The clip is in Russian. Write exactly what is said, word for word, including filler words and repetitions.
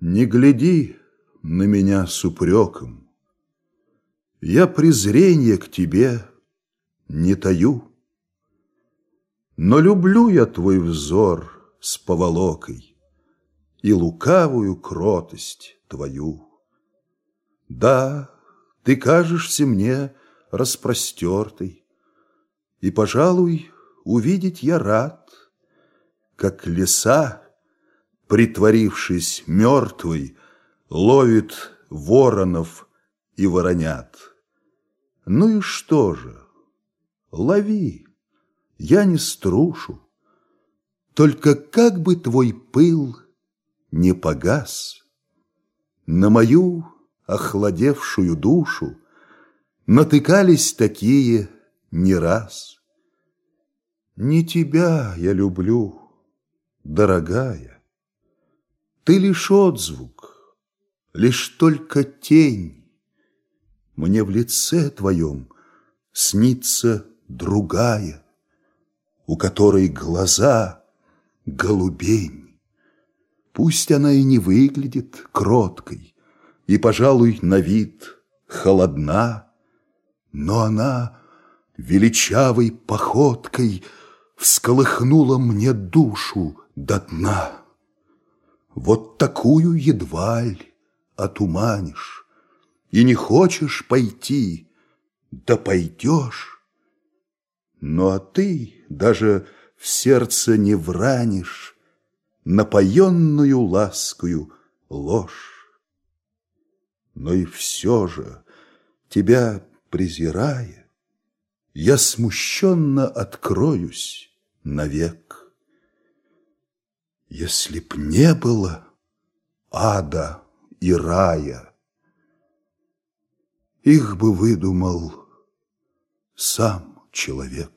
Не гляди на меня с упреком, я презренья к тебе не таю, но люблю я твой взор с поволокой и лукавую кротость твою. Да, ты кажешься мне распростертой, и, пожалуй, увидеть я рад, как лиса, притворившись мертвой, ловит воронов и воронят. Ну и что же? Лови, я не струшу, только как бы твой пыл не погас. На мою охладевшую душу натыкались такие не раз. Не тебя я люблю, дорогая, ты лишь отзвук, лишь только тень. Мне в лице твоем снится другая, у которой глаза голубень. Пусть она и не выглядит кроткой, и, пожалуй, на вид холодна, но она величавой походкой всколыхнула мне душу до дна. Вот такую едва ли отуманишь, и не хочешь пойти, да пойдешь. Ну а ты даже в сердце не вранишь напоенную ласкою ложь. Но и все же, тебя презирая, я смущенно откроюсь навек. Если б не было ада и рая, их бы выдумал сам человек.